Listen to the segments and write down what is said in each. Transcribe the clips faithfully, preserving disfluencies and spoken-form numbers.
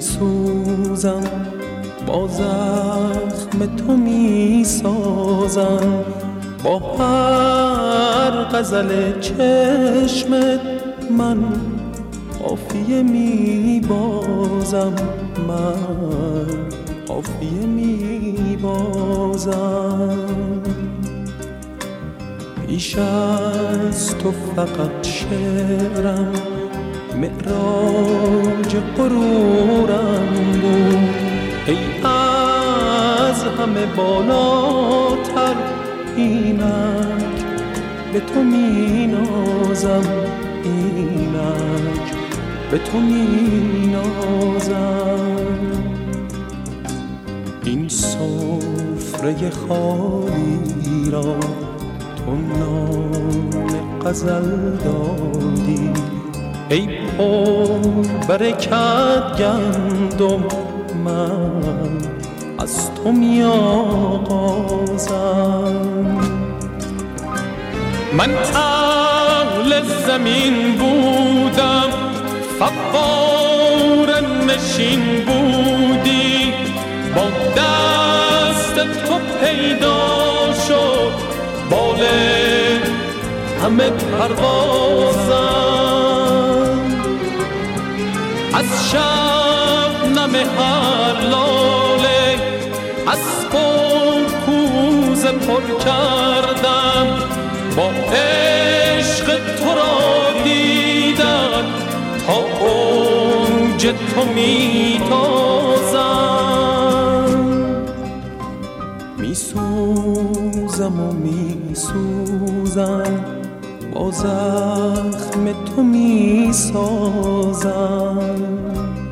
سوزم، با زخم تو می سازم، با هر غزل چشمت من قافیه می بازم، من قافیه می بازم. پیش از تو فقط شعرم معراج غرورم بود، ای از همه بالاتر اینک به تو می نازم، اینک به تو می نازم. این سفره خالی را تو نام غزل دادی، ای پر برکت گندم من از تو می آغازم. من اهل زمین بودم، فقار نشین بودی، با دست تو پیدا شد بال همه پروازم. از شبنم هر لاله اسب و کوزه پر کردم، با عشق تو را دیدن تا اوج تو می تازم. می سوزم و می سوزم، با زخم تو می سازم.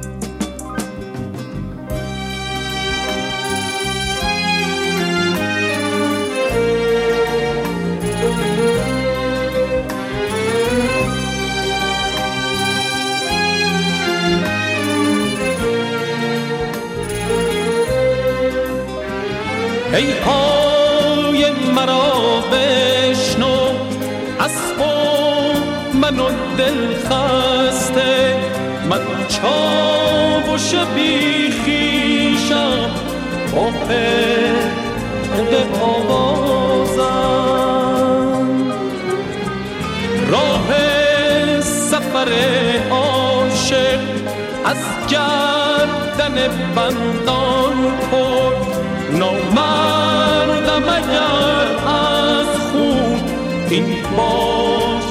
ای های مرا بشنو، اسب و من و دل خسته، من چاوش بی خویشم با پرده آوازم. راه سفر عاشق از گردن بندان پر، نامردم اگر از خون این باش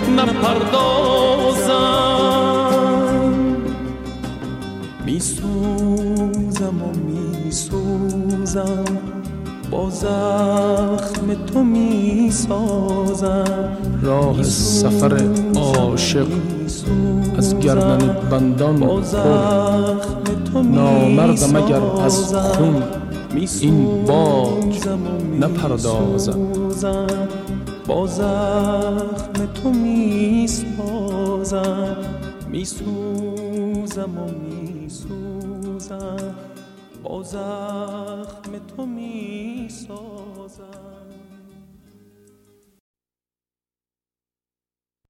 نپردازم. می سوزم و می سوزم، با زخم تو می سازم. راه سفر عاشق از گردن بندان پر، نامردم اگر از خون این باج نپردازم. با زخم تو می سازم، می سوزم و می سوزم، با زخم تو می سازم.